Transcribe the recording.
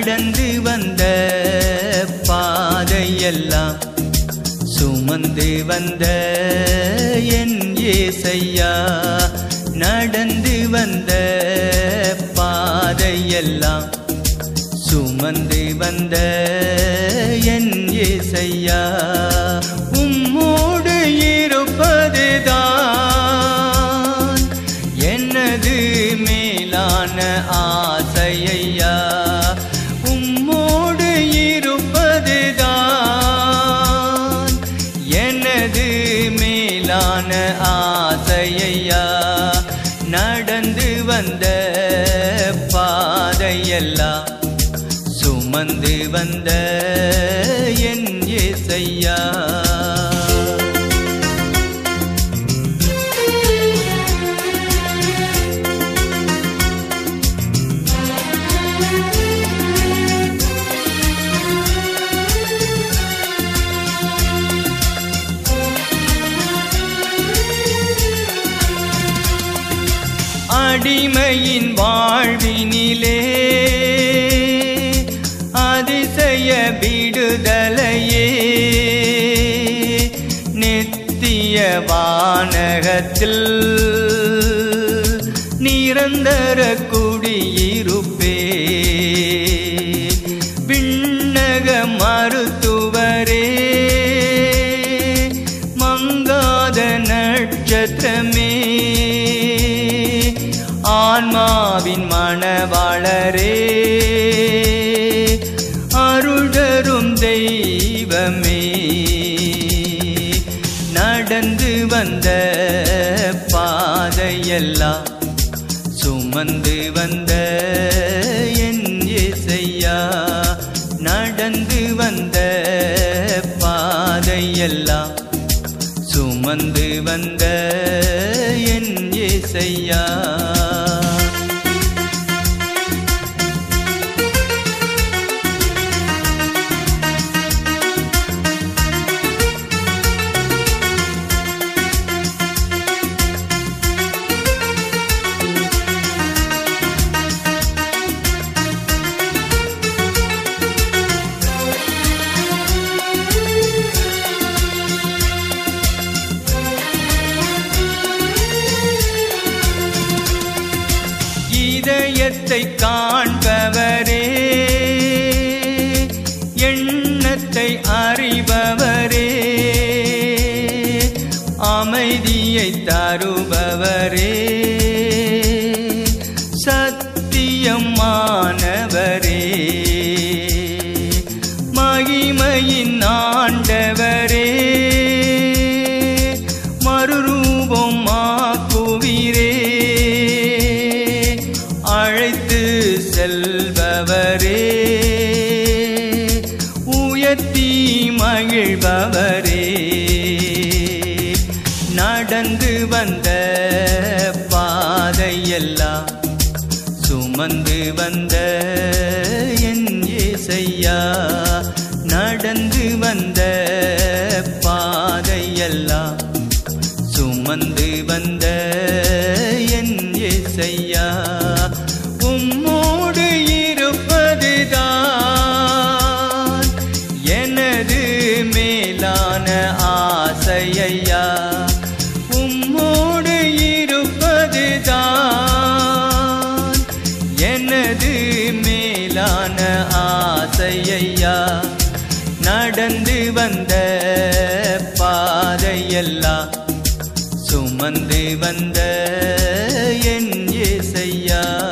நடந்து வந்த பாதையெல்லாம் சுமந்து வந்த என் இயேசையா. நடந்து வந்த பாதையெல்லாம் சுமந்து வந்த என் இயேசையா. உம்மோடு இருப்பதுதான் எனது மேலான ஆசையா. உம்மோடு இருப்பதுதான் எனது மேலான ஆசையா. நடந்து வந்த பாதையெல்லாம் சுமந்து வந்த என் இயேசையா. அடிமையின் வாழ்வினிலே அதிசய விடுதலையே, நித்திய வானகத்தில் நிரந்தர குடியிருப்பே. விண்ணக மருத்துவரே, மங்காத நட்சத்திரமே, ஆன்மாவின் மணவாளரே, அருள் தரும் தெய்வமே. நடந்து வந்த பாதையெல்லாம் சுமந்து வந்த என் இயேசையா. நடந்து வந்த பாதையெல்லாம் சுமந்து வந்த என் இயேசையா. இதயத்தை காண்பவரே, எண்ணத்தை அறிபவரே, அமைதியை தருபவரே, சத்தியமானவரே, மகிமையின் ஆண்டவரே, மறுரூபம் ஆக்குவீரே, அழைத்து செல்பவரே, உயர்த்தி மகிழ்பவரே. நடந்து வந்த பாதையெல்லாம் சுமந்து வந்த என் இயேசையா. நடந்து வந்த பாதையெல்லாம் சுமந்து வந்த என் இயேசையா. உம்மோடு இருப்பதுதான் எனது மேலான ஆசையா. உம்மோடு இருப்பதுதான் எனது மேலான ஆசையா. நடந்து வந்த பாதையெல்லாம் சுமந்து வந்த என் இயேசையா.